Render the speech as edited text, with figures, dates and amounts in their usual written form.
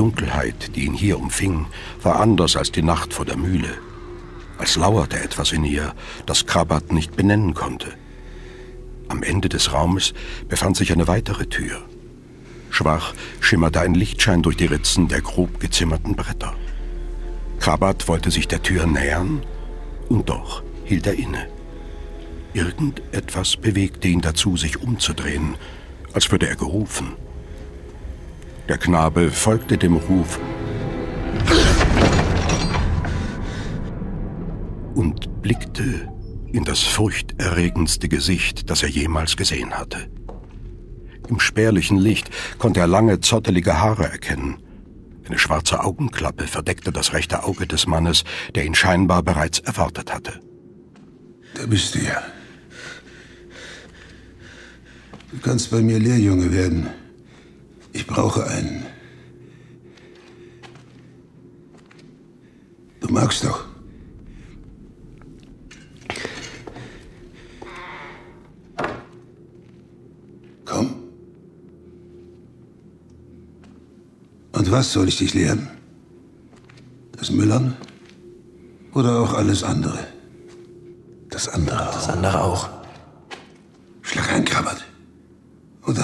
Dunkelheit, die ihn hier umfing, war anders als die Nacht vor der Mühle. Als lauerte etwas in ihr, das Krabat nicht benennen konnte. Am Ende des Raumes befand sich eine weitere Tür. Schwach schimmerte ein Lichtschein durch die Ritzen der grob gezimmerten Bretter. Krabat wollte sich der Tür nähern, und doch hielt er inne. Irgendetwas bewegte ihn dazu, sich umzudrehen, als würde er gerufen. Der Knabe folgte dem Ruf und blickte in das furchterregendste Gesicht, das er jemals gesehen hatte. Im spärlichen Licht konnte er lange, zottelige Haare erkennen. Eine schwarze Augenklappe verdeckte das rechte Auge des Mannes, der ihn scheinbar bereits erwartet hatte. Da bist du ja. Du kannst bei mir Lehrjunge werden. Ich brauche einen. Du magst doch. Komm. Und was soll ich dich lehren? Das Müllern? Oder auch alles andere? Das andere auch. Das andere auch. Schlag ein, Krabat.